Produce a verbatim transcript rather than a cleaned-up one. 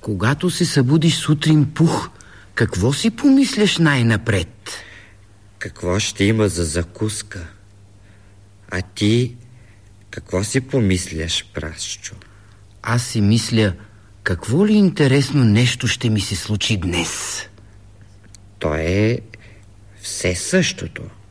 Когато се събудиш сутрин, Пух, какво си помисляш най-напред? Какво ще има за закуска? А ти какво си помисляш, Прасчо? Аз си мисля, какво ли интересно нещо ще ми се случи днес? То е все същото.